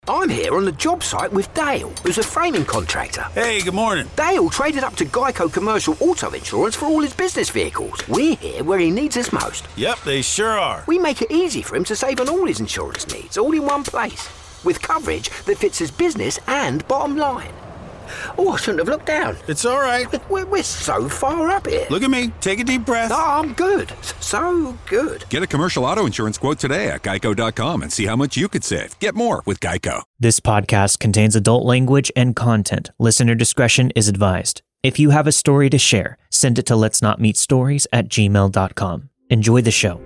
I'm here on the job site with Dale, who's a framing contractor. Hey, good morning. Dale traded up to Geico Commercial Auto Insurance for all his business vehicles. We're here where he needs us most. Yep, they sure are. We make it easy for him to save on all his insurance needs, all in one place, with coverage that fits his business and bottom line. Oh, I shouldn't have looked down. It's all right. We're so far up here. Look at me. Take a deep breath. Oh, I'm good. So good. Get a commercial auto insurance quote today at geico.com and see how much you could save. Get more with Geico. This podcast contains adult language and content. Listener discretion is advised. If you have a story to share, send it to letsnotmeetstories@gmail.com. Enjoy the show.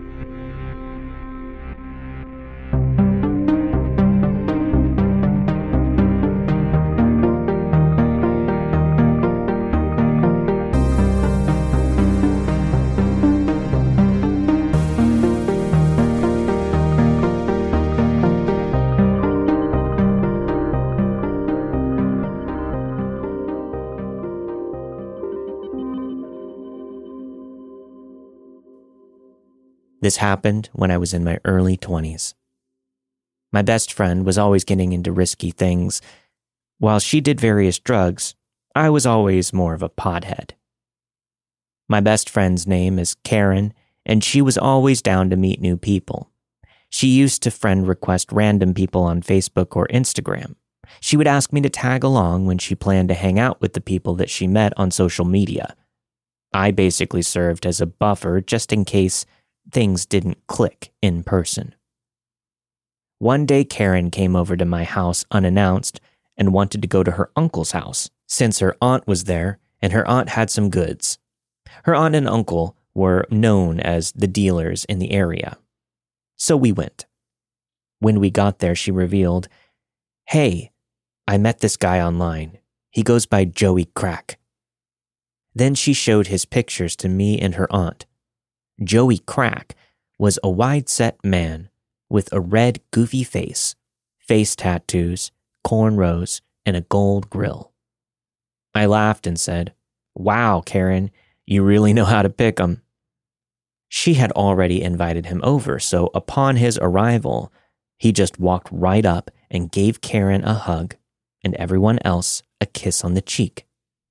This happened when I was in my early 20s. My best friend was always getting into risky things. While she did various drugs, I was always more of a pothead. My best friend's name is Karen, and she was always down to meet new people. She used to friend request random people on Facebook or Instagram. She would ask me to tag along when she planned to hang out with the people that she met on social media. I basically served as a buffer just in case things didn't click in person. One day, Karen came over to my house unannounced and wanted to go to her uncle's house, since her aunt was there and her aunt had some goods. Her aunt and uncle were known as the dealers in the area. So we went. When we got there, she revealed, "Hey, I met this guy online. He goes by Joey Crack." Then she showed his pictures to me and her aunt. Joey Crack was a wide-set man with a red, goofy face tattoos, cornrows, and a gold grill. I laughed and said, "Wow, Karen, you really know how to pick 'em." She had already invited him over, so upon his arrival, he just walked right up and gave Karen a hug and everyone else a kiss on the cheek.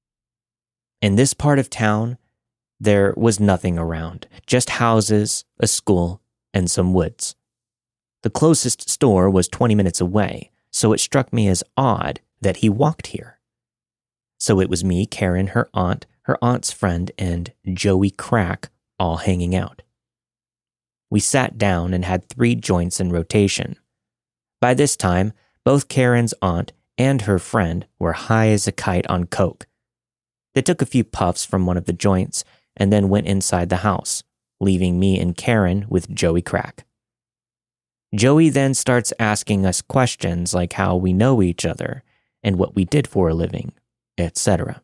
In this part of town, there was nothing around, just houses, a school, and some woods. The closest store was 20 minutes away, so it struck me as odd that he walked here. So it was me, Karen, her aunt's friend, and Joey Crack all hanging out. We sat down and had 3 joints in rotation. By this time, both Karen's aunt and her friend were high as a kite on coke. They took a few puffs from one of the joints and then went inside the house, leaving me and Karen with Joey Crack. Joey then starts asking us questions like how we know each other and what we did for a living, etc.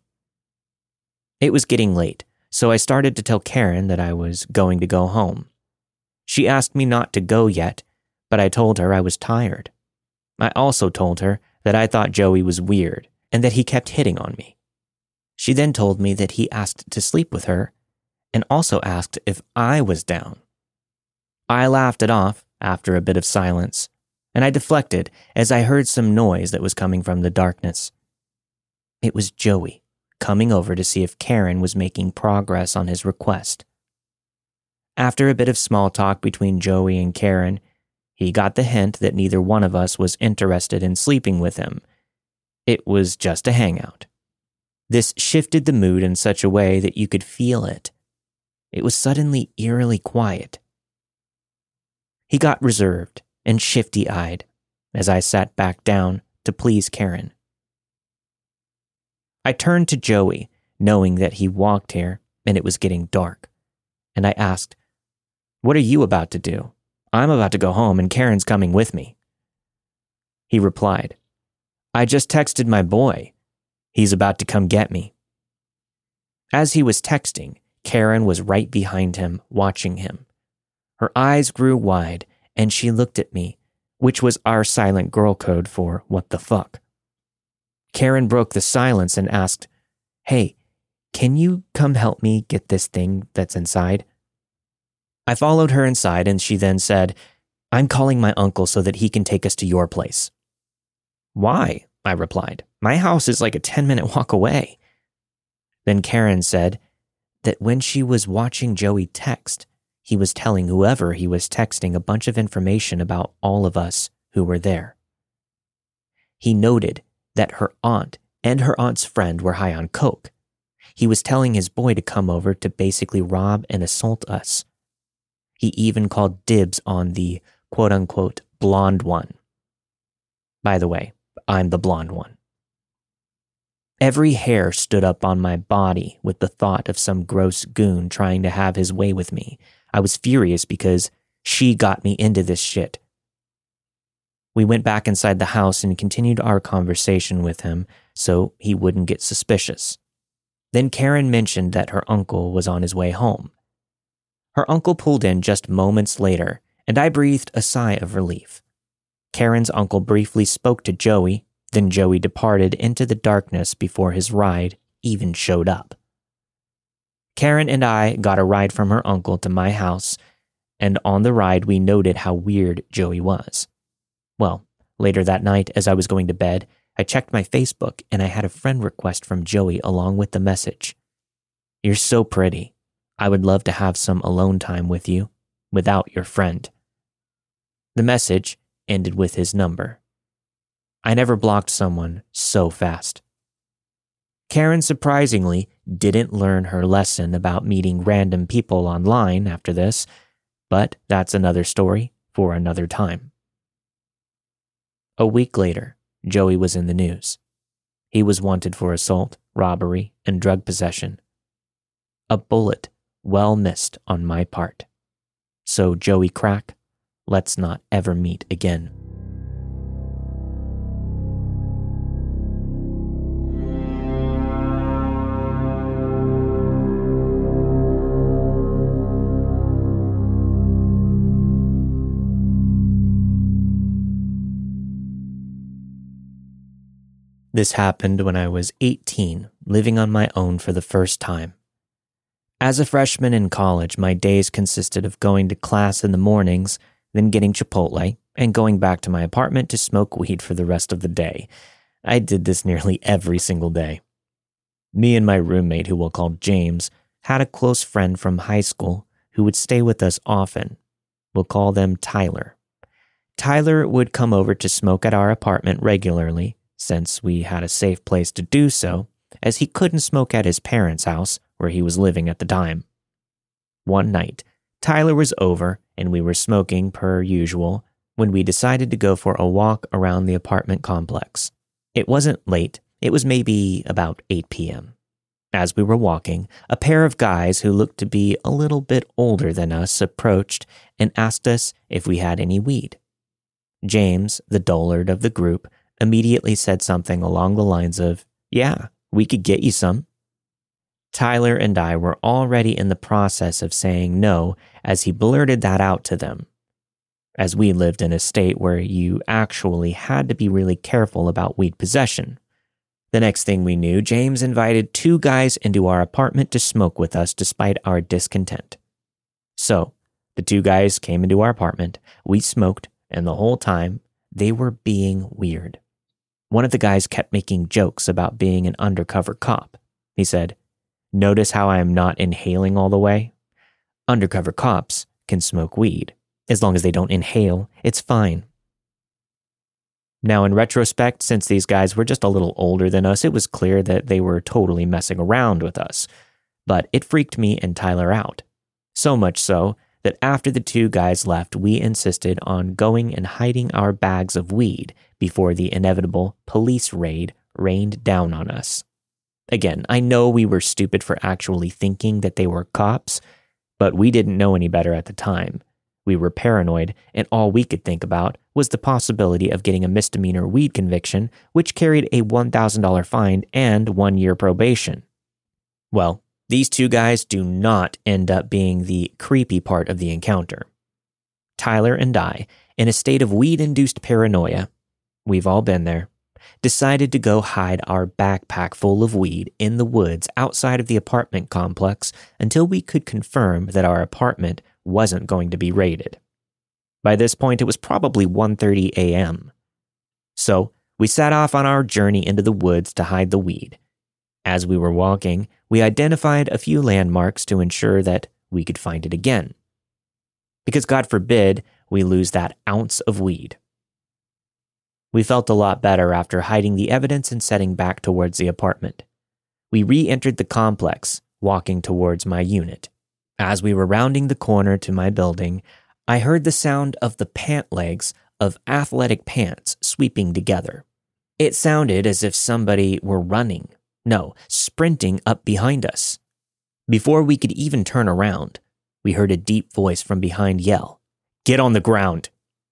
It was getting late, so I started to tell Karen that I was going to go home. She asked me not to go yet, but I told her I was tired. I also told her that I thought Joey was weird and that he kept hitting on me. She then told me that he asked to sleep with her and also asked if I was down. I laughed it off after a bit of silence, and I deflected as I heard some noise that was coming from the darkness. It was Joey coming over to see if Karen was making progress on his request. After a bit of small talk between Joey and Karen, he got the hint that neither one of us was interested in sleeping with him. It was just a hangout. This shifted the mood in such a way that you could feel it. It was suddenly eerily quiet. He got reserved and shifty-eyed as I sat back down to please Karen. I turned to Joey, knowing that he walked here and it was getting dark, and I asked, "What are you about to do? I'm about to go home and Karen's coming with me." He replied, "I just texted my boy. He's about to come get me." As he was texting, Karen was right behind him, watching him. Her eyes grew wide, and she looked at me, which was our silent girl code for what the fuck. Karen broke the silence and asked, "Hey, can you come help me get this thing that's inside?" I followed her inside, and she then said, "I'm calling my uncle so that he can take us to your place. Why? I replied. My house is like a 10-minute walk away. Then Karen said that when she was watching Joey text, he was telling whoever he was texting a bunch of information about all of us who were there. He noted that her aunt and her aunt's friend were high on coke. He was telling his boy to come over to basically rob and assault us. He even called dibs on the quote-unquote blonde one. By the way, I'm the blonde one. Every hair stood up on my body with the thought of some gross goon trying to have his way with me. I was furious because she got me into this shit. We went back inside the house and continued our conversation with him so he wouldn't get suspicious. Then Karen mentioned that her uncle was on his way home. Her uncle pulled in just moments later, and I breathed a sigh of relief. Karen's uncle briefly spoke to Joey, then Joey departed into the darkness before his ride even showed up. Karen and I got a ride from her uncle to my house, and on the ride we noted how weird Joey was. Well, later that night as I was going to bed, I checked my Facebook and I had a friend request from Joey along with the message. "You're so pretty. I would love to have some alone time with you, without your friend." The message ended with his number. I never blocked someone so fast. Karen surprisingly didn't learn her lesson about meeting random people online after this, but that's another story for another time. A week later, Joey was in the news. He was wanted for assault, robbery, and drug possession. A bullet well missed on my part. So Joey Crack, let's not ever meet again. This happened when I was 18, living on my own for the first time. As a freshman in college, my days consisted of going to class in the mornings, then getting Chipotle, and going back to my apartment to smoke weed for the rest of the day. I did this nearly every single day. Me and my roommate, who we'll call James, had a close friend from high school who would stay with us often. We'll call them Tyler. Tyler would come over to smoke at our apartment regularly, since we had a safe place to do so, as he couldn't smoke at his parents' house where he was living at the time. One night, Tyler was over and we were smoking per usual when we decided to go for a walk around the apartment complex. It wasn't late, it was maybe about 8 p.m. As we were walking, a pair of guys who looked to be a little bit older than us approached and asked us if we had any weed. James, the dullard of the group, immediately said something along the lines of, "Yeah, we could get you some." Tyler and I were already in the process of saying no as he blurted that out to them. As we lived in a state where you actually had to be really careful about weed possession. The next thing we knew, James invited 2 guys into our apartment to smoke with us despite our discontent. So, the 2 guys came into our apartment, we smoked, and the whole time, they were being weird. One of the guys kept making jokes about being an undercover cop. He said, "Notice how I am not inhaling all the way? Undercover cops can smoke weed. As long as they don't inhale, it's fine." Now, in retrospect, since these guys were just a little older than us, it was clear that they were totally messing around with us. But it freaked me and Tyler out. So much so that after the 2 guys left, we insisted on going and hiding our bags of weed before the inevitable police raid rained down on us. Again, I know we were stupid for actually thinking that they were cops, but we didn't know any better at the time. We were paranoid, and all we could think about was the possibility of getting a misdemeanor weed conviction, which carried a $1,000 fine and 1-year probation. Well, these 2 guys do not end up being the creepy part of the encounter. Tyler and I, in a state of weed-induced paranoia, we've all been there, decided to go hide our backpack full of weed in the woods outside of the apartment complex until we could confirm that our apartment wasn't going to be raided. By this point, it was probably 1:30 a.m. So We set off on our journey into the woods to hide the weed. As we were walking, we identified a few landmarks to ensure that we could find it again. Because God forbid we lose that ounce of weed. We felt a lot better after hiding the evidence and setting back towards the apartment. We re-entered the complex, walking towards my unit. As we were rounding the corner to my building, I heard the sound of the pant legs of athletic pants sweeping together. It sounded as if somebody were sprinting up behind us. Before we could even turn around, we heard a deep voice from behind yell, "Get on the ground!"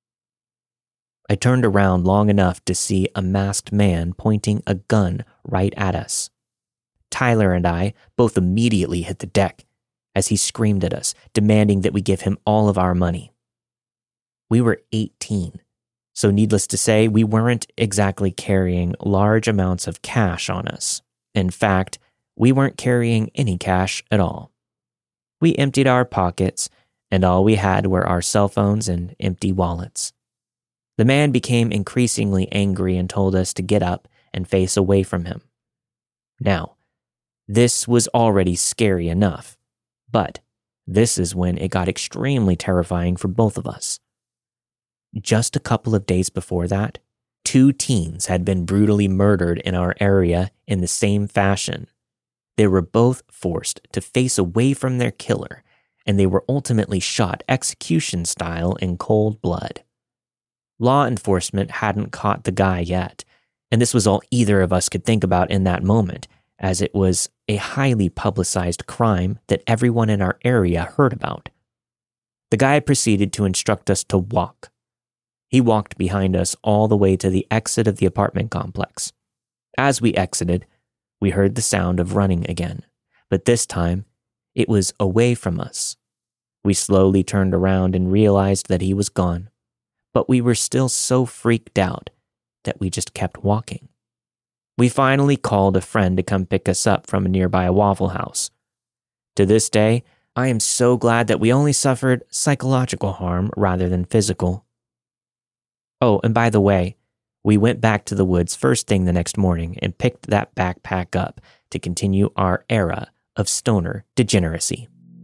I turned around long enough to see a masked man pointing a gun right at us. Tyler and I both immediately hit the deck as he screamed at us, demanding that we give him all of our money. We were 18, so needless to say, we weren't exactly carrying large amounts of cash on us. In fact, we weren't carrying any cash at all. We emptied our pockets, and all we had were our cell phones and empty wallets. The man became increasingly angry and told us to get up and face away from him. Now, this was already scary enough, but this is when it got extremely terrifying for both of us. Just a couple of days before that, 2 teens had been brutally murdered in our area in the same fashion. They were both forced to face away from their killer, and they were ultimately shot execution style in cold blood. Law enforcement hadn't caught the guy yet, and this was all either of us could think about in that moment, as it was a highly publicized crime that everyone in our area heard about. The guy proceeded to instruct us to walk. He walked behind us all the way to the exit of the apartment complex. As we exited, we heard the sound of running again, but this time, it was away from us. We slowly turned around and realized that he was gone, but we were still so freaked out that we just kept walking. We finally called a friend to come pick us up from a nearby Waffle House. To this day, I am so glad that we only suffered psychological harm rather than physical. Oh, and by the way, we went back to the woods first thing the next morning and picked that backpack up to continue our era of stoner degeneracy.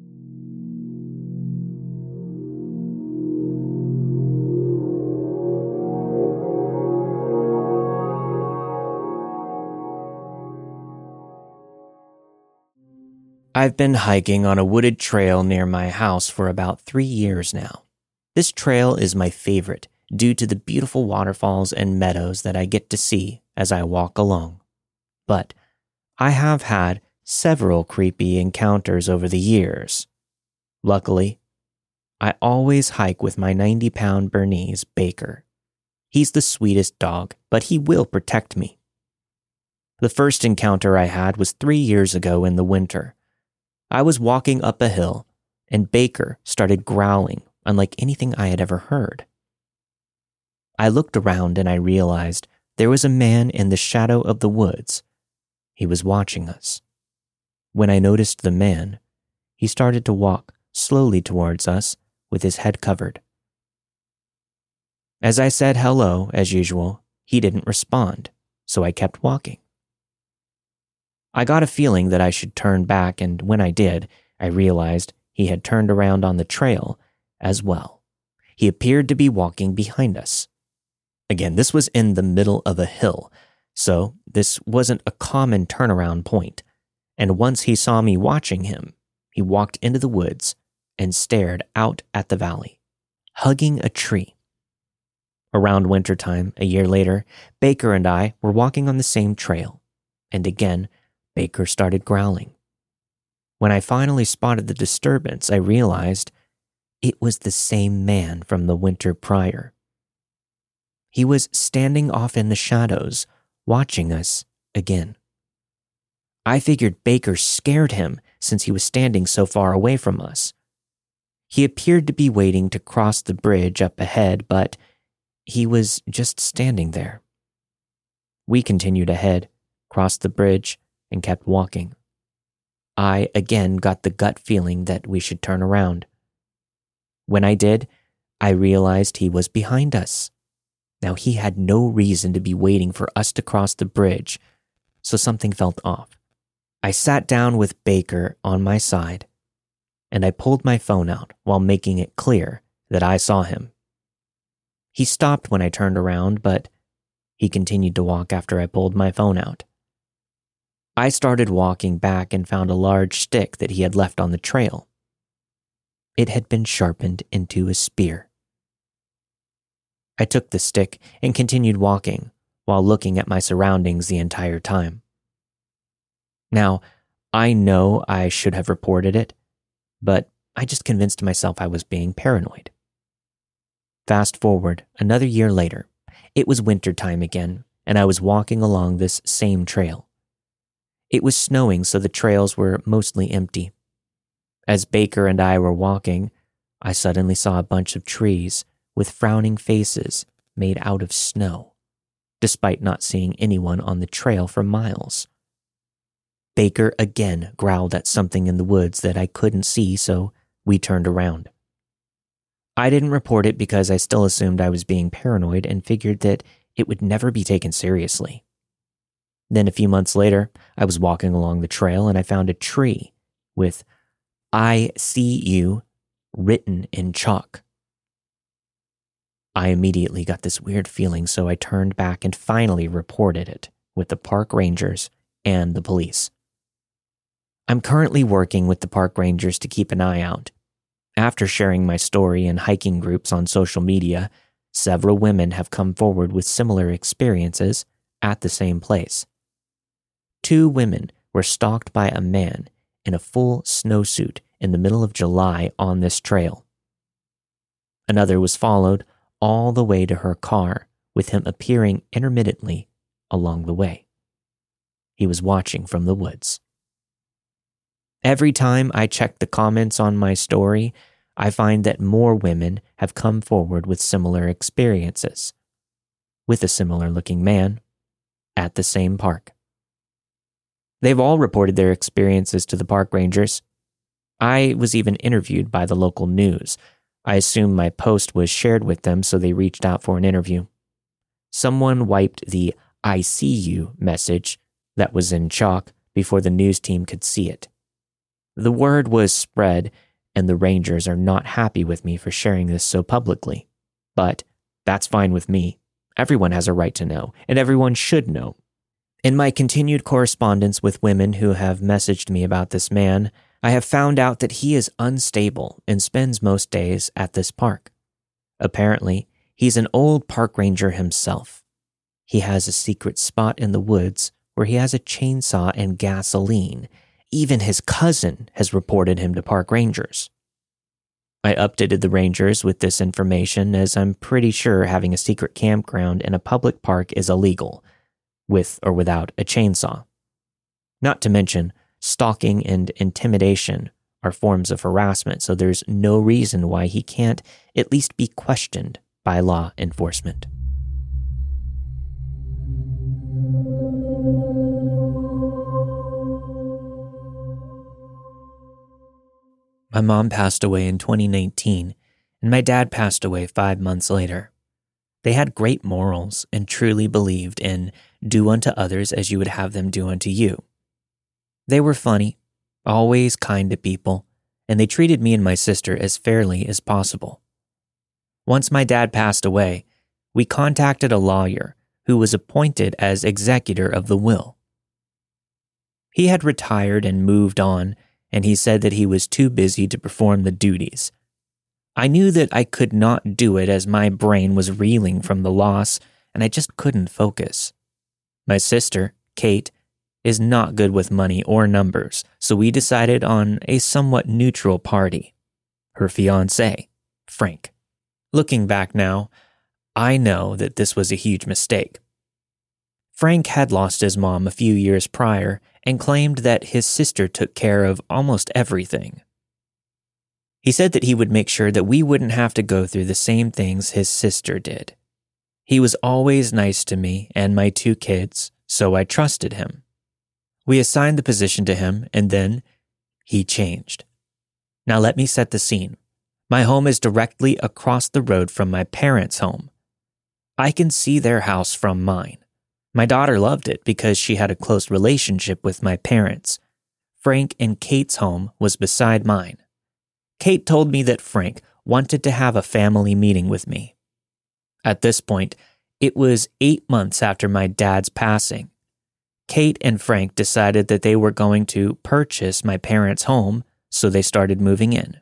I've been hiking on a wooded trail near my house for about 3 years now. This trail is my favorite due to the beautiful waterfalls and meadows that I get to see as I walk along. But I have had several creepy encounters over the years. Luckily, I always hike with my 90-pound Bernese Baker. He's the sweetest dog, but he will protect me. The first encounter I had was 3 years ago in the winter. I was walking up a hill, and Baker started growling unlike anything I had ever heard. I looked around and I realized there was a man in the shadow of the woods. He was watching us. When I noticed the man, he started to walk slowly towards us with his head covered. As I said hello, as usual, he didn't respond, so I kept walking. I got a feeling that I should turn back, and when I did, I realized he had turned around on the trail as well. He appeared to be walking behind us. Again, this was in the middle of a hill, so this wasn't a common turnaround point. And once he saw me watching him, he walked into the woods and stared out at the valley, hugging a tree. Around wintertime, a year later, Baker and I were walking on the same trail, and again, Baker started growling. When I finally spotted the disturbance, I realized it was the same man from the winter prior. He was standing off in the shadows, watching us again. I figured Baker scared him since he was standing so far away from us. He appeared to be waiting to cross the bridge up ahead, but he was just standing there. We continued ahead, crossed the bridge, and kept walking. I again got the gut feeling that we should turn around. When I did, I realized he was behind us. Now, he had no reason to be waiting for us to cross the bridge, so something felt off. I sat down with Baker on my side, and I pulled my phone out while making it clear that I saw him. He stopped when I turned around, but he continued to walk after I pulled my phone out. I started walking back and found a large stick that he had left on the trail. It had been sharpened into a spear. I took the stick and continued walking while looking at my surroundings the entire time. Now, I know I should have reported it, but I just convinced myself I was being paranoid. Fast forward another year later, it was winter time again, and I was walking along this same trail. It was snowing, so the trails were mostly empty. As Baker and I were walking, I suddenly saw a bunch of trees with frowning faces made out of snow, despite not seeing anyone on the trail for miles. Baker again growled at something in the woods that I couldn't see, so we turned around. I didn't report it because I still assumed I was being paranoid and figured that it would never be taken seriously. Then a few months later, I was walking along the trail and I found a tree with "I see you" written in chalk. I immediately got this weird feeling, so I turned back and finally reported it with the park rangers and the police. I'm currently working with the park rangers to keep an eye out. After sharing my story in hiking groups on social media, several women have come forward with similar experiences at the same place. 2 women were stalked by a man in a full snowsuit in the middle of July on this trail. Another was followed all the way to her car, with him appearing intermittently along the way. He was watching from the woods. Every time I check the comments on my story, I find that more women have come forward with similar experiences, with a similar-looking man at the same park. They've all reported their experiences to the park rangers. I was even interviewed by the local news. I assume my post was shared with them, so they reached out for an interview. Someone wiped the "I see you" message that was in chalk before the news team could see it. The word was spread, and the rangers are not happy with me for sharing this so publicly. But that's fine with me. Everyone has a right to know, and everyone should know. In my continued correspondence with women who have messaged me about this man, I have found out that he is unstable and spends most days at this park. Apparently, he's an old park ranger himself. He has a secret spot in the woods where he has a chainsaw and gasoline. Even his cousin has reported him to park rangers. I updated the rangers with this information, as I'm pretty sure having a secret campground in a public park is illegal, with or without a chainsaw. Not to mention, stalking and intimidation are forms of harassment, so there's no reason why he can't at least be questioned by law enforcement. My mom passed away in 2019, and my dad passed away 5 months later. They had great morals and truly believed in do unto others as you would have them do unto you. They were funny, always kind to people, and they treated me and my sister as fairly as possible. Once my dad passed away, we contacted a lawyer who was appointed as executor of the will. He had retired and moved on, and he said that he was too busy to perform the duties. I knew that I could not do it as my brain was reeling from the loss, and I just couldn't focus. My sister, Kate, is not good with money or numbers, so we decided on a somewhat neutral party. Her fiancé, Frank. Looking back now, I know that this was a huge mistake. Frank had lost his mom a few years prior and claimed that his sister took care of almost everything. He said that he would make sure that we wouldn't have to go through the same things his sister did. He was always nice to me and my 2 kids, so I trusted him. We assigned the position to him, and then he changed. Now let me set the scene. My home is directly across the road from my parents' home. I can see their house from mine. My daughter loved it because she had a close relationship with my parents. Frank and Kate's home was beside mine. Kate told me that Frank wanted to have a family meeting with me. At this point, it was 8 months after my dad's passing. Kate and Frank decided that they were going to purchase my parents' home, so they started moving in.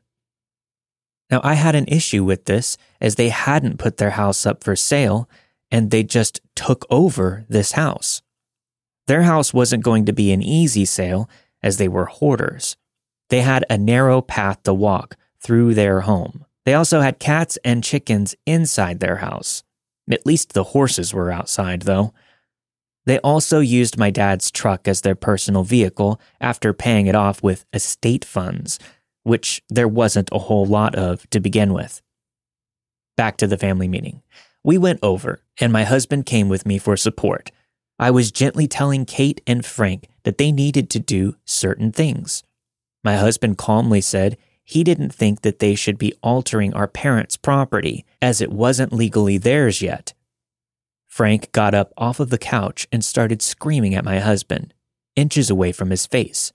Now, I had an issue with this as they hadn't put their house up for sale and they just took over this house. Their house wasn't going to be an easy sale as they were hoarders. They had a narrow path to walk through their home. They also had cats and chickens inside their house. At least the horses were outside, though. They also used my dad's truck as their personal vehicle after paying it off with estate funds, which there wasn't a whole lot of to begin with. Back to the family meeting. We went over, and my husband came with me for support. I was gently telling Kate and Frank that they needed to do certain things. My husband calmly said he didn't think that they should be altering our parents' property, as it wasn't legally theirs yet. Frank got up off of the couch and started screaming at my husband, inches away from his face.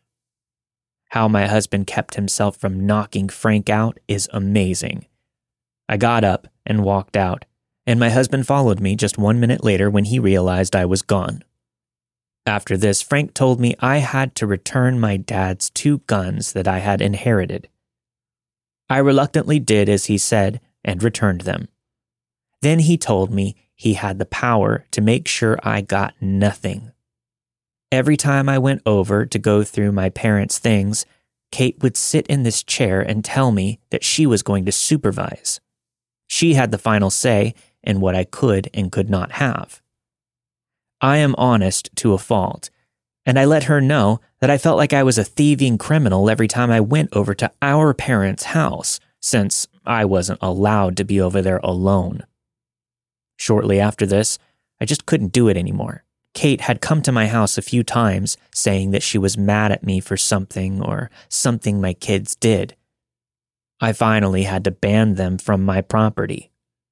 How my husband kept himself from knocking Frank out is amazing. I got up and walked out, and my husband followed me just 1 minute later when he realized I was gone. After this, Frank told me I had to return my dad's 2 guns that I had inherited. I reluctantly did as he said and returned them. Then he told me he had the power to make sure I got nothing. Every time I went over to go through my parents' things, Kate would sit in this chair and tell me that she was going to supervise. She had the final say in what I could and could not have. I am honest to a fault, and I let her know that I felt like I was a thieving criminal every time I went over to our parents' house, since I wasn't allowed to be over there alone. Shortly after this, I just couldn't do it anymore. Kate had come to my house a few times saying that she was mad at me for something or something my kids did. I finally had to ban them from my property.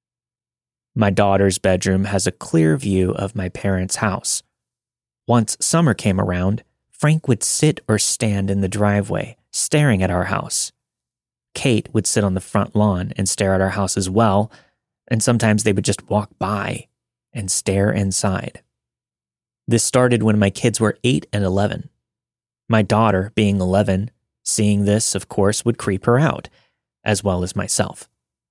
My daughter's bedroom has a clear view of my parents' house. Once summer came around, Frank would sit or stand in the driveway, staring at our house. Kate would sit on the front lawn and stare at our house as well, and sometimes they would just walk by and stare inside. This started when my kids were 8 and 11. My daughter, being 11, seeing this, of course, would creep her out, as well as myself.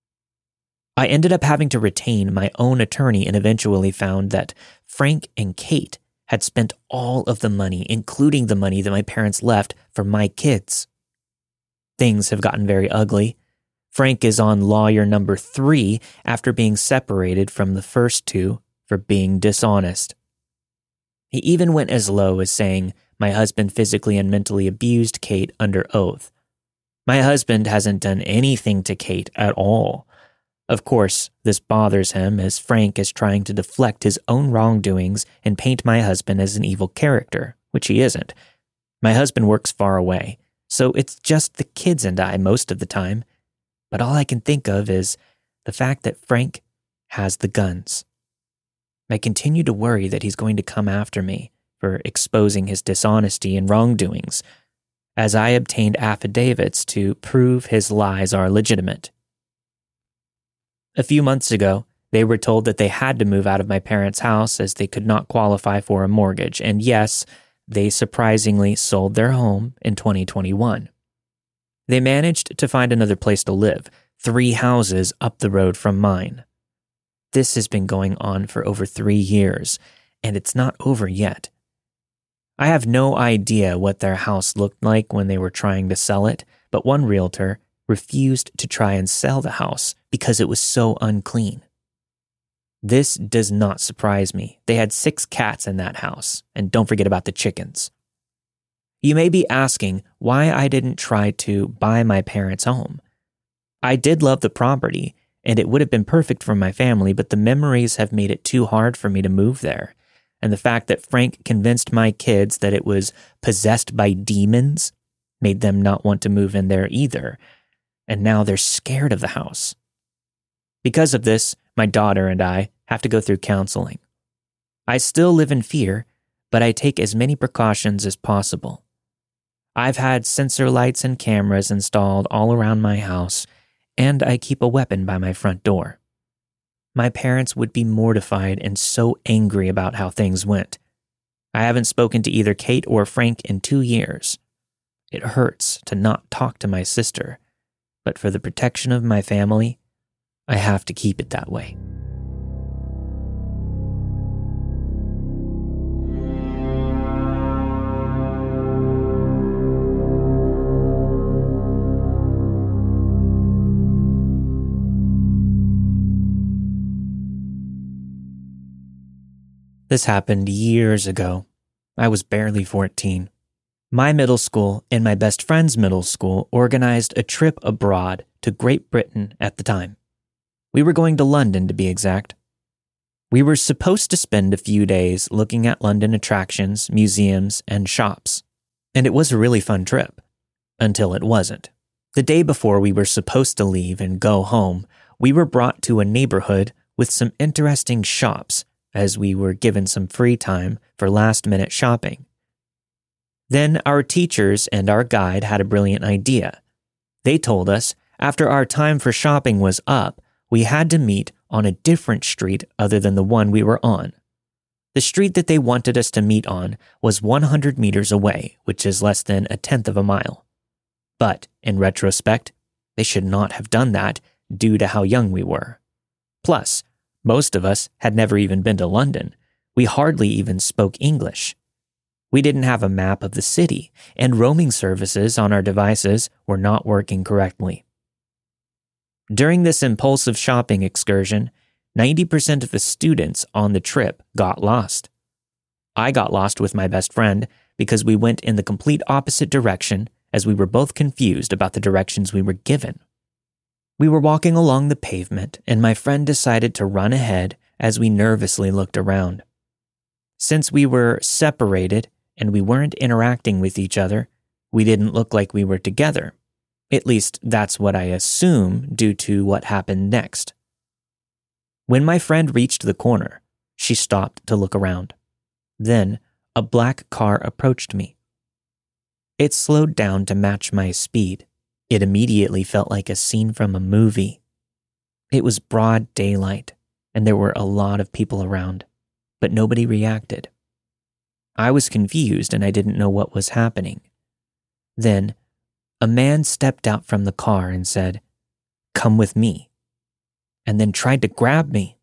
I ended up having to retain my own attorney and eventually found that Frank and Kate had spent all of the money, including the money that my parents left for my kids. Things have gotten very ugly. Frank is on lawyer number 3 after being separated from the first 2 for being dishonest. He even went as low as saying my husband physically and mentally abused Kate under oath. My husband hasn't done anything to Kate at all. Of course, this bothers him as Frank is trying to deflect his own wrongdoings and paint my husband as an evil character, which he isn't. My husband works far away, so it's just the kids and I most of the time. But all I can think of is the fact that Frank has the guns. I continue to worry that he's going to come after me for exposing his dishonesty and wrongdoings, as I obtained affidavits to prove his lies are legitimate. A few months ago, they were told that they had to move out of my parents' house as they could not qualify for a mortgage, and yes, they surprisingly sold their home in 2021. They managed to find another place to live, 3 houses up the road from mine. This has been going on for over 3 years, and it's not over yet. I have no idea what their house looked like when they were trying to sell it, but one realtor refused to try and sell the house because it was so unclean. This does not surprise me. They had 6 cats in that house, and don't forget about the chickens. You may be asking why I didn't try to buy my parents' home. I did love the property, and it would have been perfect for my family, but the memories have made it too hard for me to move there. And the fact that Frank convinced my kids that it was possessed by demons made them not want to move in there either. And now they're scared of the house. Because of this, my daughter and I have to go through counseling. I still live in fear, but I take as many precautions as possible. I've had sensor lights and cameras installed all around my house, and I keep a weapon by my front door. My parents would be mortified and so angry about how things went. I haven't spoken to either Kate or Frank in 2 years. It hurts to not talk to my sister, but for the protection of my family, I have to keep it that way. This happened years ago. I was barely 14. My middle school and my best friend's middle school organized a trip abroad to Great Britain at the time. We were going to London, to be exact. We were supposed to spend a few days looking at London attractions, museums, and shops. And it was a really fun trip. Until it wasn't. The day before we were supposed to leave and go home, we were brought to a neighborhood with some interesting shops as we were given some free time for last-minute shopping. Then our teachers and our guide had a brilliant idea. They told us after our time for shopping was up, we had to meet on a different street other than the one we were on. The street that they wanted us to meet on was 100 meters away, which is less than 1/10 of a mile. But in retrospect, they should not have done that due to how young we were. Plus, most of us had never even been to London. We hardly even spoke English. We didn't have a map of the city, and roaming services on our devices were not working correctly. During this impulsive shopping excursion, 90% of the students on the trip got lost. I got lost with my best friend because we went in the complete opposite direction as we were both confused about the directions we were given. We were walking along the pavement, and my friend decided to run ahead as we nervously looked around. Since we were separated and we weren't interacting with each other, we didn't look like we were together. At least that's what I assume due to what happened next. When my friend reached the corner, she stopped to look around. Then a black car approached me. It slowed down to match my speed. It immediately felt like a scene from a movie. It was broad daylight, and there were a lot of people around, but nobody reacted. I was confused and I didn't know what was happening. Then, a man stepped out from the car and said, "Come with me," and then tried to grab me.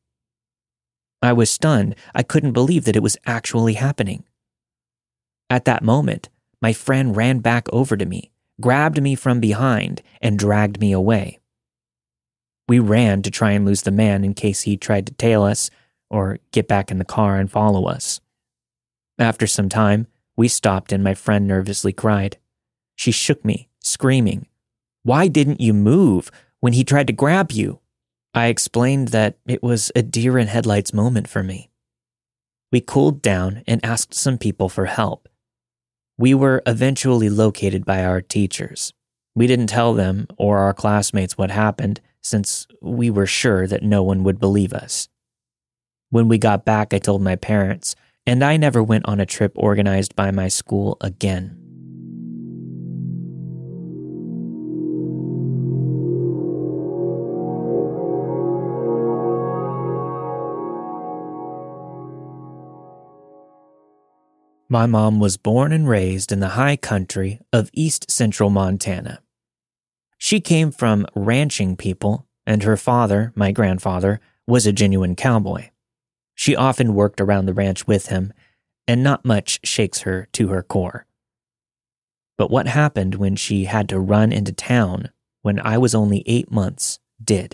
I was stunned. I couldn't believe that it was actually happening. At that moment, my friend ran back over to me, grabbed me from behind, and dragged me away. We ran to try and lose the man in case he tried to tail us or get back in the car and follow us. After some time, we stopped and my friend nervously cried. She shook me, screaming, "Why didn't you move when he tried to grab you?" I explained that it was a deer in headlights moment for me. We cooled down and asked some people for help. We were eventually located by our teachers. We didn't tell them or our classmates what happened since we were sure that no one would believe us. When we got back, I told my parents, and I never went on a trip organized by my school again. My mom was born and raised in the high country of East Central Montana. She came from ranching people, and her father, my grandfather, was a genuine cowboy. She often worked around the ranch with him, and not much shakes her to her core. But what happened when she had to run into town when I was only 8 months did.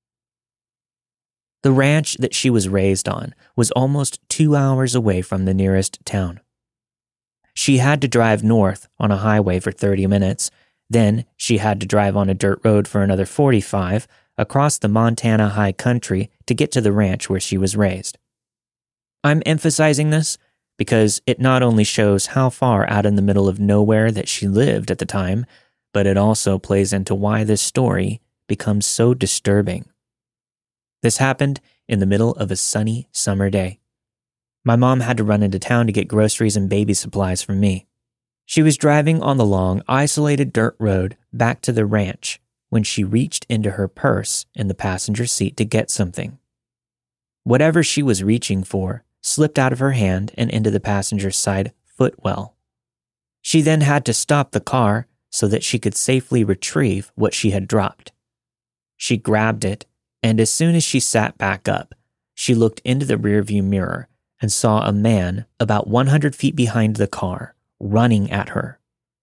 The ranch that she was raised on was almost 2 hours away from the nearest town. She had to drive north on a highway for 30 minutes, then she had to drive on a dirt road for another 45 across the Montana high country to get to the ranch where she was raised. I'm emphasizing this because it not only shows how far out in the middle of nowhere that she lived at the time, but it also plays into why this story becomes so disturbing. This happened in the middle of a sunny summer day. My mom had to run into town to get groceries and baby supplies for me. She was driving on the long, isolated dirt road back to the ranch when she reached into her purse in the passenger seat to get something. Whatever she was reaching for slipped out of her hand and into the passenger's side footwell. She then had to stop the car so that she could safely retrieve what she had dropped. She grabbed it, and as soon as she sat back up, she looked into the rearview mirror and saw a man about 100 feet behind the car running at her.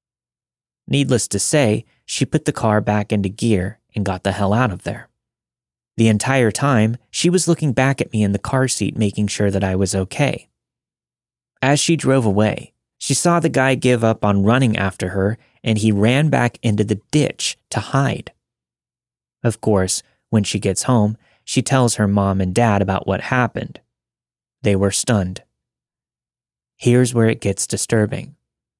Needless to say, she put the car back into gear and got the hell out of there. The entire time, she was looking back at me in the car seat, making sure that I was okay. As she drove away, she saw the guy give up on running after her, and he ran back into the ditch to hide. Of course, when she gets home, she tells her mom and dad about what happened. They were stunned. Here's where it gets disturbing.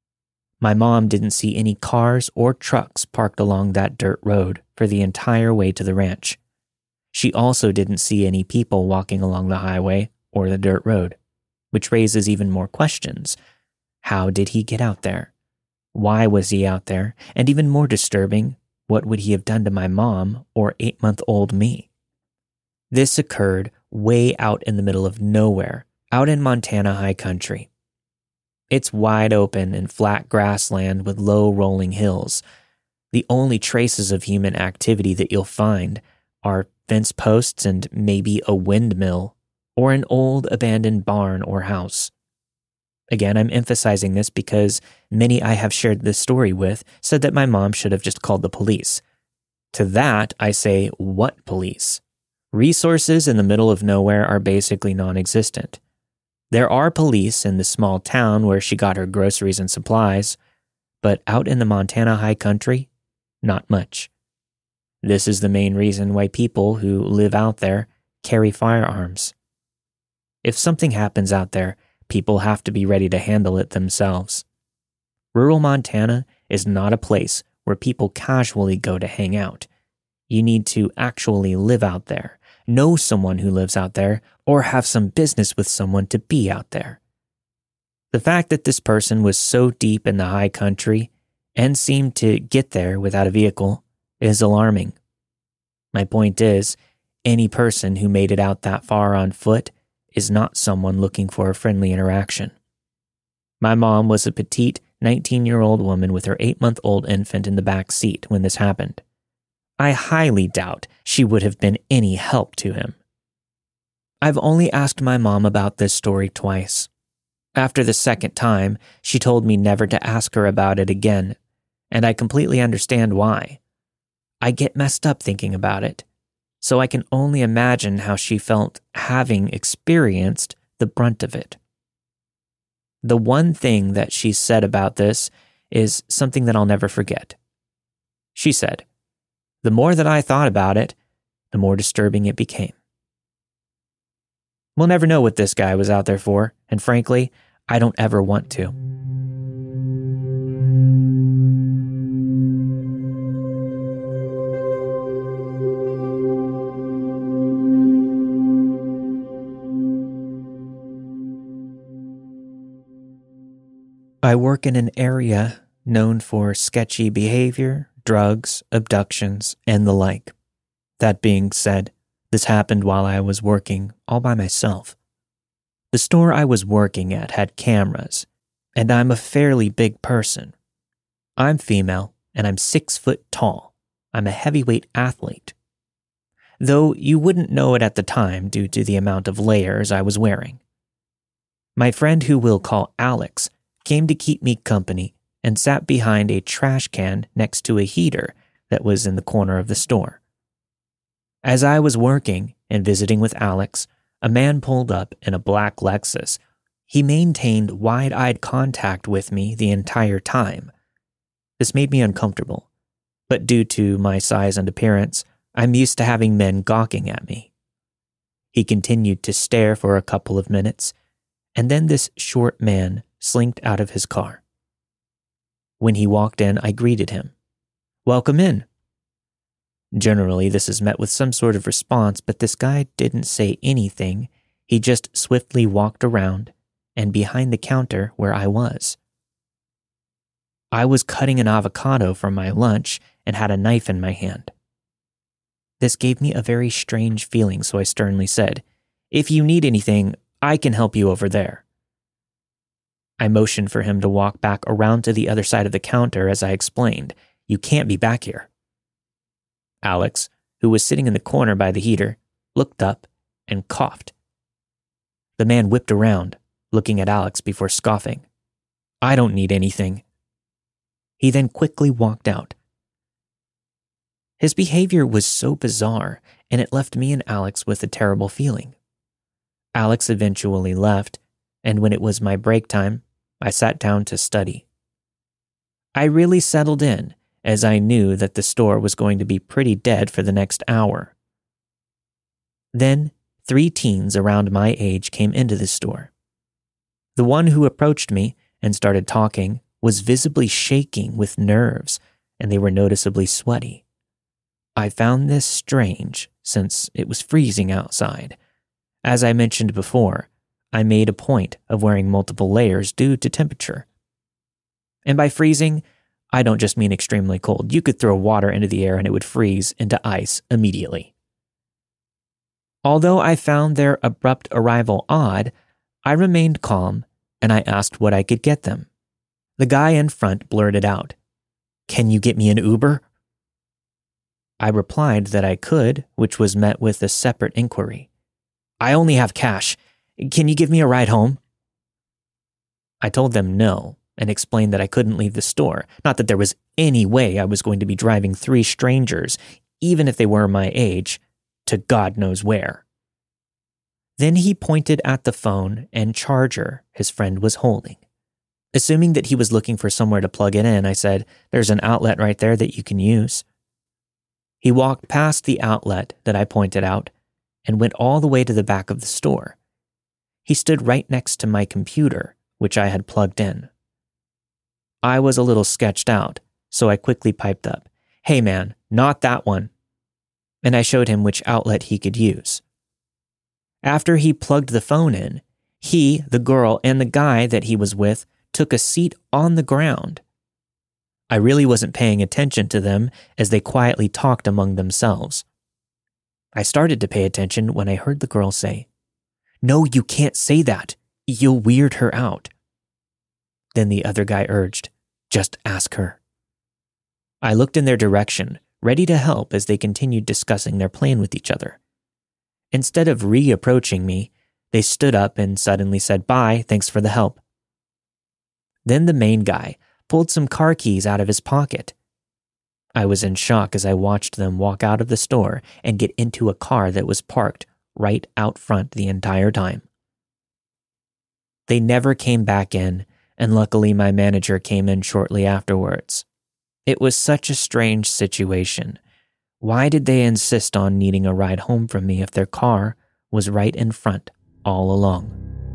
My mom didn't see any cars or trucks parked along that dirt road for the entire way to the ranch. She also didn't see any people walking along the highway or the dirt road, which raises even more questions. How did he get out there? Why was he out there? And even more disturbing, what would he have done to my mom or 8-month-old me? This occurred way out in the middle of nowhere, out in Montana high country. It's wide open and flat grassland with low rolling hills. The only traces of human activity that you'll find are fence posts and maybe a windmill or an old abandoned barn or house. Again, I'm emphasizing this because many I have shared this story with said that my mom should have just called the police. To that, I say, what police? Resources in the middle of nowhere are basically non-existent. There are police in the small town where she got her groceries and supplies, but out in the Montana high country, not much. This is the main reason why people who live out there carry firearms. If something happens out there, people have to be ready to handle it themselves. Rural Montana is not a place where people casually go to hang out. You need to actually live out there, know someone who lives out there, or have some business with someone to be out there. The fact that this person was so deep in the high country and seemed to get there without a vehicle is alarming. My point is, any person who made it out that far on foot is not someone looking for a friendly interaction. My mom was a petite 19-year-old woman with her 8-month-old infant in the back seat when this happened. I highly doubt she would have been any help to him. I've only asked my mom about this story twice. After the second time, she told me never to ask her about it again, and I completely understand why. I get messed up thinking about it, so I can only imagine how she felt having experienced the brunt of it. The one thing that she said about this is something that I'll never forget. She said, "The more that I thought about it, the more disturbing it became." We'll never know what this guy was out there for, and frankly, I don't ever want to. I work in an area known for sketchy behavior, drugs, abductions, and the like. That being said, this happened while I was working all by myself. The store I was working at had cameras, and I'm a fairly big person. I'm female, and I'm 6 foot tall. I'm a heavyweight athlete. Though you wouldn't know it at the time due to the amount of layers I was wearing. My friend, who we'll call Alex, came to keep me company and sat behind a trash can next to a heater that was in the corner of the store. As I was working and visiting with Alex, a man pulled up in a black Lexus. He maintained wide-eyed contact with me the entire time. This made me uncomfortable, but due to my size and appearance, I'm used to having men gawking at me. He continued to stare for a couple of minutes, and then this short man slinked out of his car. When he walked in, I greeted him. "Welcome in." Generally, this is met with some sort of response, but this guy didn't say anything. He just swiftly walked around and behind the counter where I was. I was cutting an avocado for my lunch and had a knife in my hand. This gave me a very strange feeling, so I sternly said, "If you need anything, I can help you over there." I motioned for him to walk back around to the other side of the counter as I explained, "You can't be back here." Alex, who was sitting in the corner by the heater, looked up and coughed. The man whipped around, looking at Alex before scoffing. "I don't need anything." He then quickly walked out. His behavior was so bizarre, and it left me and Alex with a terrible feeling. Alex eventually left, and when it was my break time, I sat down to study. I really settled in, as I knew that the store was going to be pretty dead for the next hour. Then, 3 teens around my age came into the store. The one who approached me and started talking was visibly shaking with nerves, and they were noticeably sweaty. I found this strange since it was freezing outside. As I mentioned before, I made a point of wearing multiple layers due to temperature. And by freezing, I don't just mean extremely cold. You could throw water into the air and it would freeze into ice immediately. Although I found their abrupt arrival odd, I remained calm and I asked what I could get them. The guy in front blurted out, "Can you get me an Uber?" I replied that I could, which was met with a separate inquiry. "I only have cash. Can you give me a ride home?" I told them no and explained that I couldn't leave the store, not that there was any way I was going to be driving 3 strangers, even if they were my age, to God knows where. Then he pointed at the phone and charger his friend was holding. Assuming that he was looking for somewhere to plug it in, I said, "There's an outlet right there that you can use." He walked past the outlet that I pointed out and went all the way to the back of the store. He stood right next to my computer, which I had plugged in. I was a little sketched out, so I quickly piped up, "Hey man, not that one." And I showed him which outlet he could use. After he plugged the phone in, he, the girl, and the guy that he was with took a seat on the ground. I really wasn't paying attention to them as they quietly talked among themselves. I started to pay attention when I heard the girl say, "No, you can't say that. You'll weird her out." Then the other guy urged, "Just ask her." I looked in their direction, ready to help as they continued discussing their plan with each other. Instead of re-approaching me, they stood up and suddenly said, "Bye, thanks for the help." Then the main guy pulled some car keys out of his pocket. I was in shock as I watched them walk out of the store and get into a car that was parked right out front the entire time. They never came back in, and luckily my manager came in shortly afterwards. It was such a strange situation. Why did they insist on needing a ride home from me if their car was right in front all along?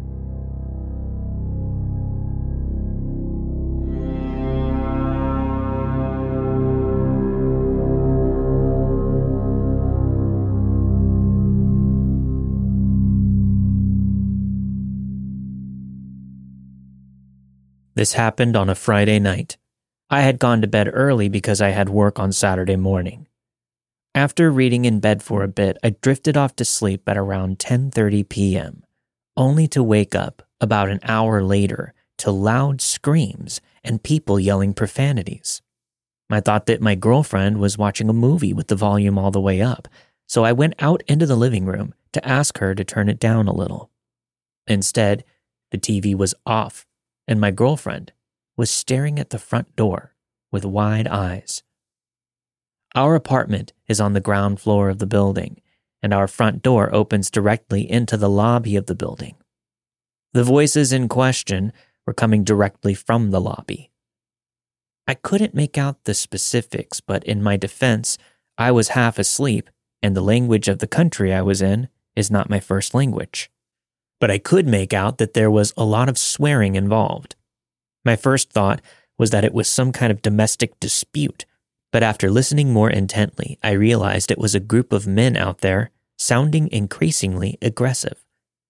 This happened on a Friday night. I had gone to bed early because I had work on Saturday morning. After reading in bed for a bit, I drifted off to sleep at around 10:30 p.m., only to wake up about an hour later to loud screams and people yelling profanities. I thought that my girlfriend was watching a movie with the volume all the way up, so I went out into the living room to ask her to turn it down a little. Instead, the TV was off, and my girlfriend was staring at the front door with wide eyes. Our apartment is on the ground floor of the building, and our front door opens directly into the lobby of the building. The voices in question were coming directly from the lobby. I couldn't make out the specifics, but in my defense, I was half asleep, and the language of the country I was in is not my first language. But I could make out that there was a lot of swearing involved. My first thought was that it was some kind of domestic dispute, But after listening more intently, I realized it was a group of men out there sounding increasingly aggressive.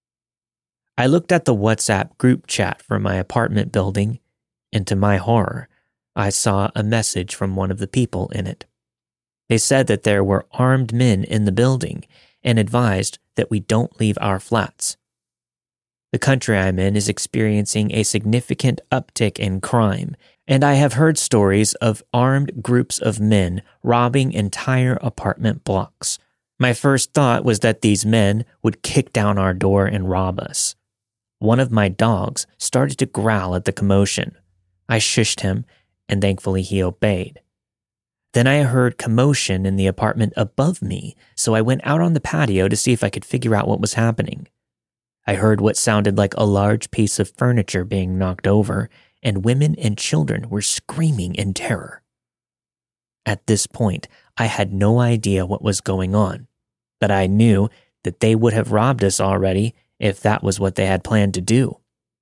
I looked at the WhatsApp group chat for my apartment building, and to my horror, I saw a message from one of the people in it. They said that there were armed men in the building and advised that we don't leave our flats. The country I'm in is experiencing a significant uptick in crime, and I have heard stories of armed groups of men robbing entire apartment blocks. My first thought was that these men would kick down our door and rob us. One of my dogs started to growl at the commotion. I shushed him, and thankfully he obeyed. Then I heard commotion in the apartment above me, so I went out on the patio to see if I could figure out what was happening. I heard what sounded like a large piece of furniture being knocked over, and women and children were screaming in terror. At this point, I had no idea what was going on, but I knew that they would have robbed us already if that was what they had planned to do.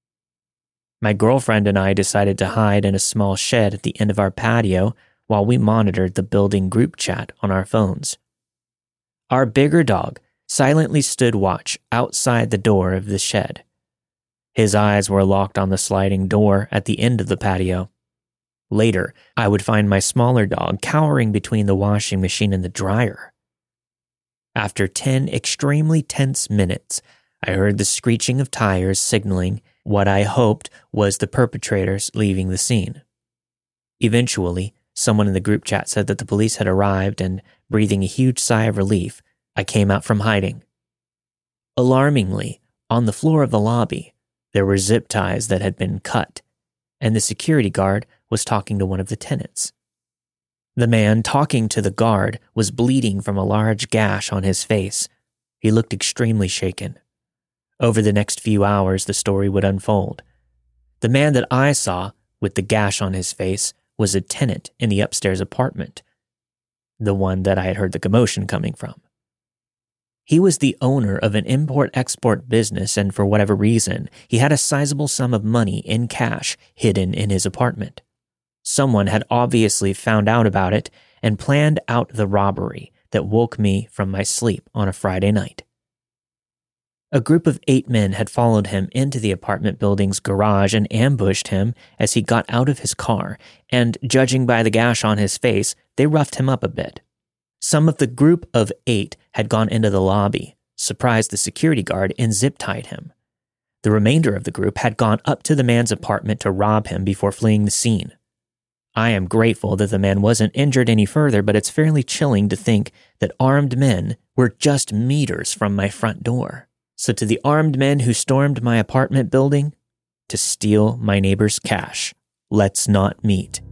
My girlfriend and I decided to hide in a small shed at the end of our patio while we monitored the building group chat on our phones. Our bigger dog silently stood watch outside the door of the shed. His eyes were locked on the sliding door at the end of the patio. Later, I would find my smaller dog cowering between the washing machine and the dryer. After 10 extremely tense minutes, I heard the screeching of tires signaling what I hoped was the perpetrators leaving the scene. Eventually, someone in the group chat said that the police had arrived, and breathing a huge sigh of relief, I came out from hiding. Alarmingly, on the floor of the lobby, there were zip ties that had been cut, and the security guard was talking to one of the tenants. The man talking to the guard was bleeding from a large gash on his face. He looked extremely shaken. Over the next few hours, the story would unfold. The man that I saw with the gash on his face was a tenant in the upstairs apartment, the one that I had heard the commotion coming from. He was the owner of an import-export business, and for whatever reason, he had a sizable sum of money in cash hidden in his apartment. Someone had obviously found out about it and planned out the robbery that woke me from my sleep on a Friday night. A group of 8 men had followed him into the apartment building's garage and ambushed him as he got out of his car, and judging by the gash on his face, they roughed him up a bit. Some of the group of 8 had gone into the lobby, surprised the security guard, and zip-tied him. The remainder of the group had gone up to the man's apartment to rob him before fleeing the scene. I am grateful that the man wasn't injured any further, but it's fairly chilling to think that armed men were just meters from my front door. So to the armed men who stormed my apartment building to steal my neighbor's cash, let's not meet.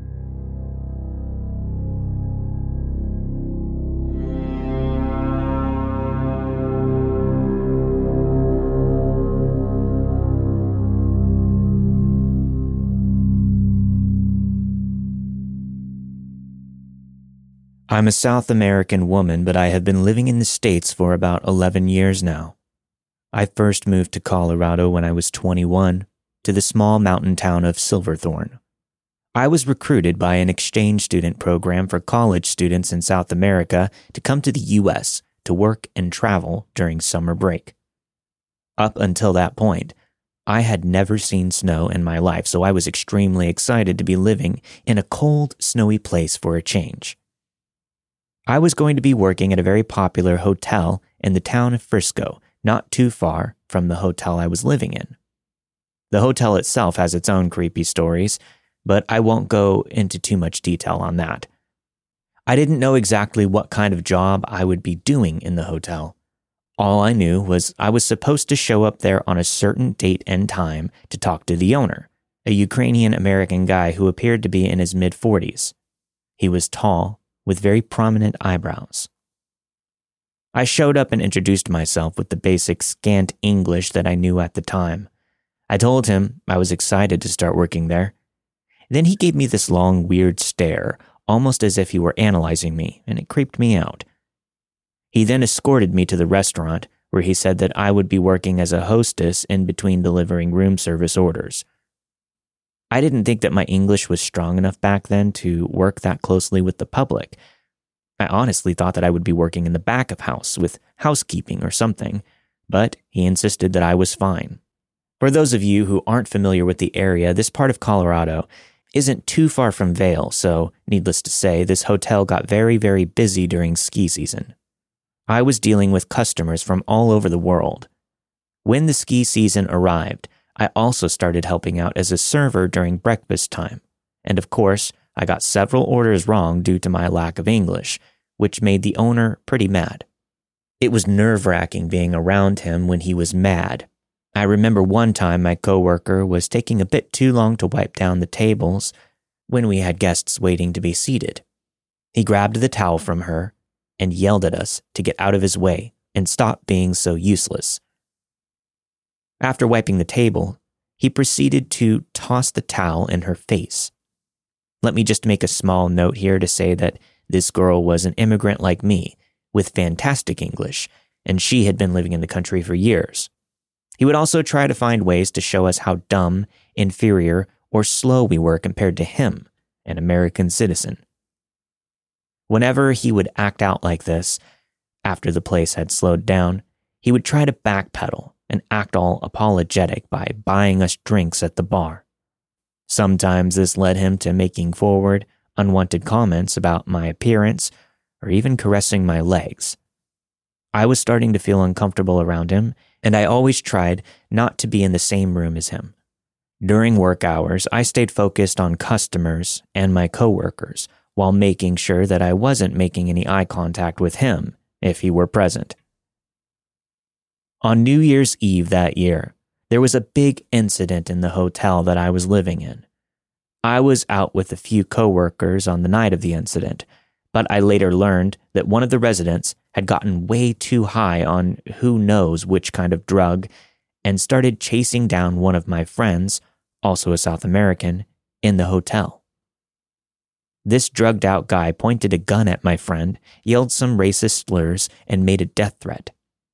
I'm a South American woman, but I have been living in the States for about 11 years now. I first moved to Colorado when I was 21, to the small mountain town of Silverthorne. I was recruited by an exchange student program for college students in South America to come to the U.S. to work and travel during summer break. Up until that point, I had never seen snow in my life, so I was extremely excited to be living in a cold, snowy place for a change. I was going to be working at a very popular hotel in the town of Frisco, not too far from the hotel I was living in. The hotel itself has its own creepy stories, but I won't go into too much detail on that. I didn't know exactly what kind of job I would be doing in the hotel. All I knew was I was supposed to show up there on a certain date and time to talk to the owner, a Ukrainian-American guy who appeared to be in his mid-40s. He was tall, with very prominent eyebrows. I showed up and introduced myself with the basic scant English that I knew at the time. I told him I was excited to start working there. Then he gave me this long, weird stare, almost as if he were analyzing me, and it creeped me out. He then escorted me to the restaurant, where he said that I would be working as a hostess in between delivering room service orders. I didn't think that my English was strong enough back then to work that closely with the public. I honestly thought that I would be working in the back of house with housekeeping or something, but he insisted that I was fine. For those of you who aren't familiar with the area, this part of Colorado isn't too far from Vail, so needless to say, this hotel got very, very busy during ski season. I was dealing with customers from all over the world. When the ski season arrived, I also started helping out as a server during breakfast time. And of course, I got several orders wrong due to my lack of English, which made the owner pretty mad. It was nerve-wracking being around him when he was mad. I remember one time my coworker was taking a bit too long to wipe down the tables when we had guests waiting to be seated. He grabbed the towel from her and yelled at us to get out of his way and stop being so useless. After wiping the table, he proceeded to toss the towel in her face. Let me just make a small note here to say that this girl was an immigrant like me, with fantastic English, and she had been living in the country for years. He would also try to find ways to show us how dumb, inferior, or slow we were compared to him, an American citizen. Whenever he would act out like this, after the place had slowed down, he would try to backpedal and act all apologetic by buying us drinks at the bar. Sometimes this led him to making forward, unwanted comments about my appearance or even caressing my legs. I was starting to feel uncomfortable around him, and I always tried not to be in the same room as him. During work hours, I stayed focused on customers and my coworkers while making sure that I wasn't making any eye contact with him if he were present. On New Year's Eve that year, there was a big incident in the hotel that I was living in. I was out with a few coworkers on the night of the incident, but I later learned that one of the residents had gotten way too high on who knows which kind of drug and started chasing down one of my friends, also a South American, in the hotel. This drugged out guy pointed a gun at my friend, yelled some racist slurs, and made a death threat.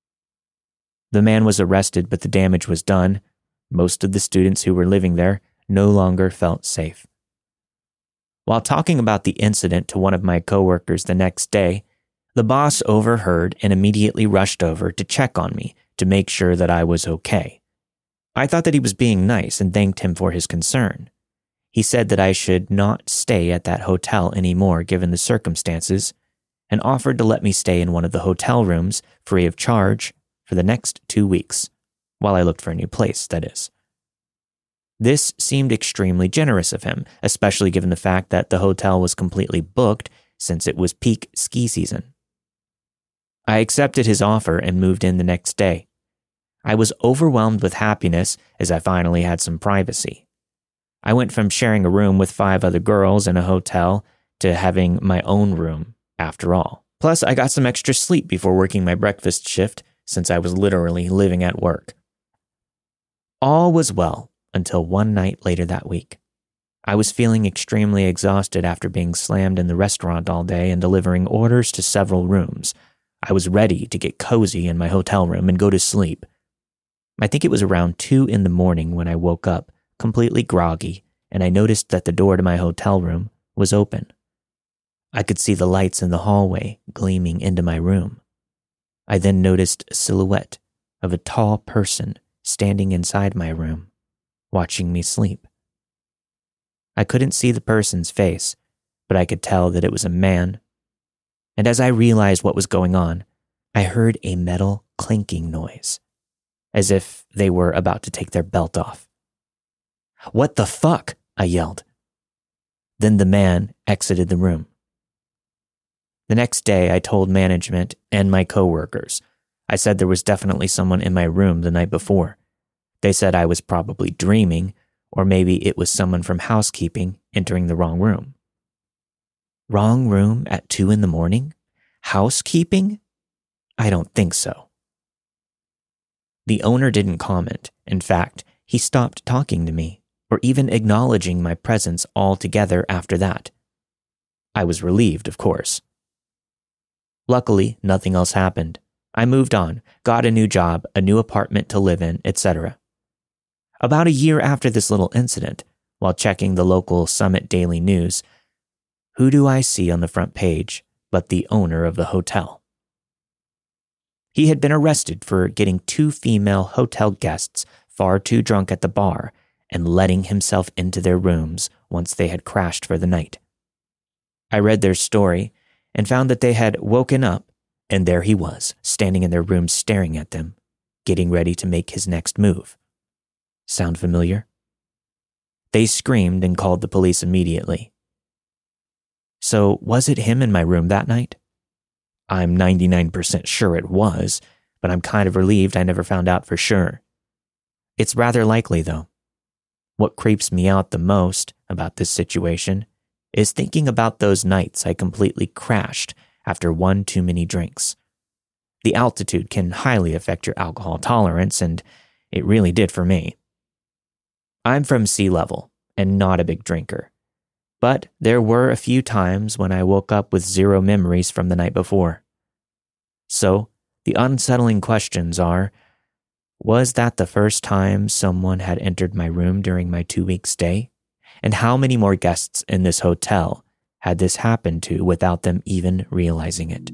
The man was arrested, but the damage was done. Most of the students who were living there no longer felt safe. While talking about the incident to one of my coworkers the next day, the boss overheard and immediately rushed over to check on me to make sure that I was okay. I thought that he was being nice and thanked him for his concern. He said that I should not stay at that hotel anymore given the circumstances, and offered to let me stay in one of the hotel rooms free of charge for the next 2 weeks, while I looked for a new place, that is. This seemed extremely generous of him, especially given the fact that the hotel was completely booked since it was peak ski season. I accepted his offer and moved in the next day. I was overwhelmed with happiness as I finally had some privacy. I went from sharing a room with 5 other girls in a hotel to having my own room, after all. Plus, I got some extra sleep before working my breakfast shift since I was literally living at work. All was well until one night later that week. I was feeling extremely exhausted after being slammed in the restaurant all day and delivering orders to several rooms. I was ready to get cozy in my hotel room and go to sleep. I think it was around 2 a.m. when I woke up, completely groggy, and I noticed that the door to my hotel room was open. I could see the lights in the hallway gleaming into my room. I then noticed a silhouette of a tall person standing inside my room, watching me sleep. I couldn't see the person's face, but I could tell that it was a man. And as I realized what was going on, I heard a metal clinking noise, as if they were about to take their belt off. "What the fuck?" I yelled. Then the man exited the room. The next day, I told management and my coworkers. I said there was definitely someone in my room the night before. They said I was probably dreaming, or maybe it was someone from housekeeping entering the wrong room. Wrong room at 2 a.m? Housekeeping? I don't think so. The owner didn't comment. In fact, he stopped talking to me, or even acknowledging my presence altogether after that. I was relieved, of course. Luckily, nothing else happened. I moved on, got a new job, a new apartment to live in, etc. About a year after this little incident, while checking the local Summit Daily News, who do I see on the front page but the owner of the hotel? He had been arrested for getting 2 female hotel guests far too drunk at the bar and letting himself into their rooms once they had crashed for the night. I read their story and found that they had woken up, and there he was, standing in their room staring at them, getting ready to make his next move. Sound familiar? They screamed and called the police immediately. So was it him in my room that night? I'm 99% sure it was, but I'm kind of relieved I never found out for sure. It's rather likely, though. What creeps me out the most about this situation is thinking about those nights I completely crashed after one too many drinks. The altitude can highly affect your alcohol tolerance, and it really did for me. I'm from sea level and not a big drinker, but there were a few times when I woke up with 0 memories from the night before. So, the unsettling questions are, was that the first time someone had entered my room during my 2-week stay? And how many more guests in this hotel had this happened to without them even realizing it?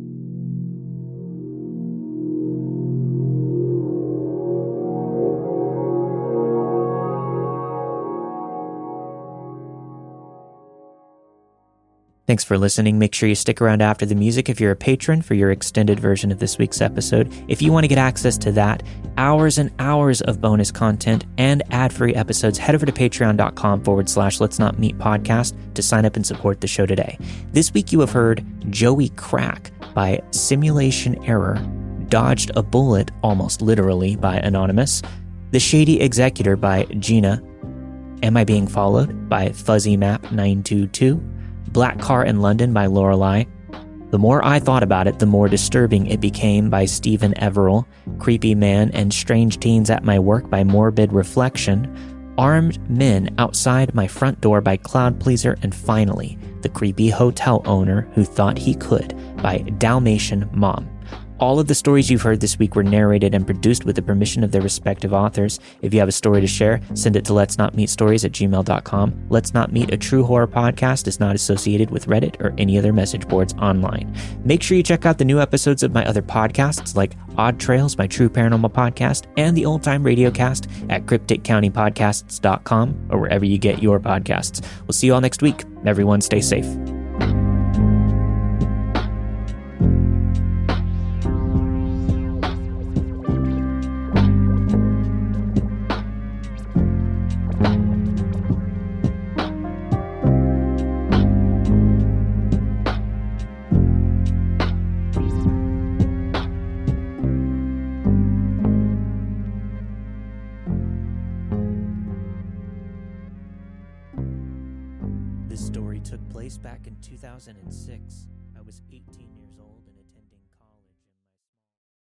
Thanks for listening. Make sure you stick around after the music if you're a patron for your extended version of this week's episode. If you want to get access to that, hours and hours of bonus content, and ad-free episodes, head over to patreon.com/Let's Not Meet podcast to sign up and support the show today. This week you have heard Joey Crack by Simulation Error, Dodged a Bullet, almost literally, by Anonymous, The Shady Executor by Gina, Am I Being Followed by Fuzzy Map 922, Black Car in London by Lorelei, The More I Thought About It, The More Disturbing It Became by Stephen Everill, Creepy Man and Strange Teens at My Work by Morbid Reflection, Armed Men Outside My Front Door by Cloud Pleaser, and finally, The Creepy Hotel Owner Who Thought He Could by Dalmatian Mom. All of the stories you've heard this week were narrated and produced with the permission of their respective authors. If you have a story to share, send it to letsnotmeetstories@gmail.com. Let's Not Meet, a true horror podcast, is not associated with Reddit or any other message boards online. Make sure you check out the new episodes of my other podcasts like Odd Trails, my true paranormal podcast, and the Old Time Radio Cast at crypticcountypodcasts.com or wherever you get your podcasts. We'll see you all next week. Everyone stay safe. This story took place back in 2006. I was 18 years old.